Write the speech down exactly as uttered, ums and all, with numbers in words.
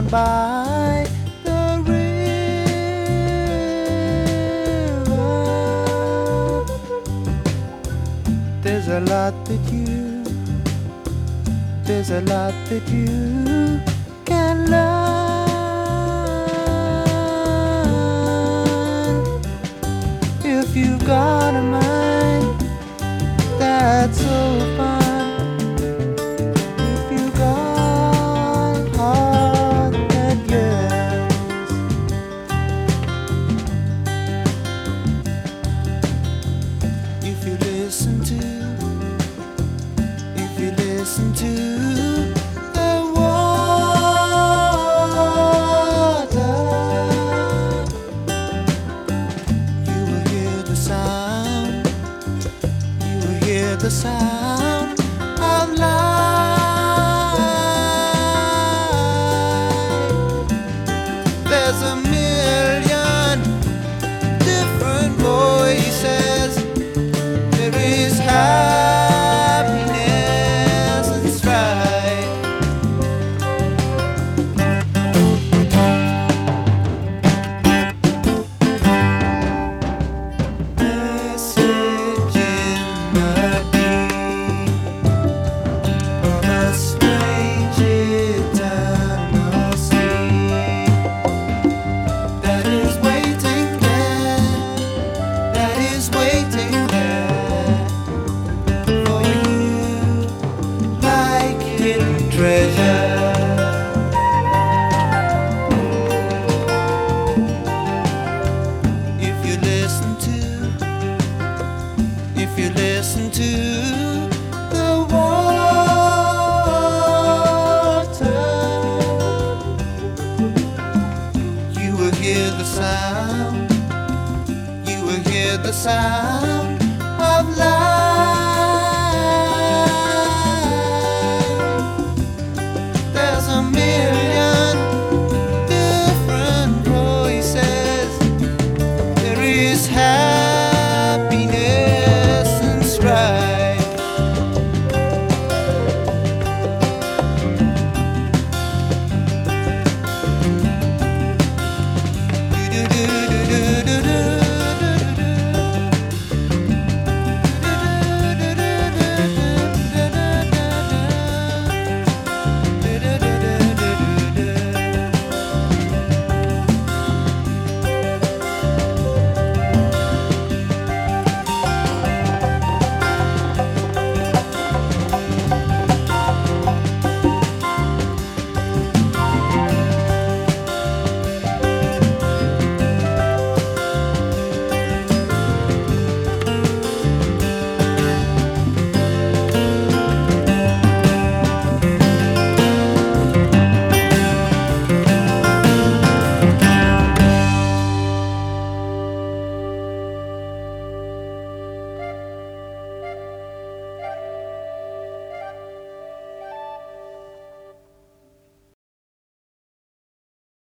down by the river. There's a lot that you, there's a lot that you can learn if you've got a mind that's so fun. If you got a heart that yearns, if you listen to, if you listen to the water, you will hear the sound, you will hear the sound of life. There's a million different voices. There is happiness and strife. Message in the deep of a strange eternal sea that is waiting there, that is waiting there for you like hidden treasure. If you listen to, if you listen to the water, you will hear the sound, you will hear the sound of life.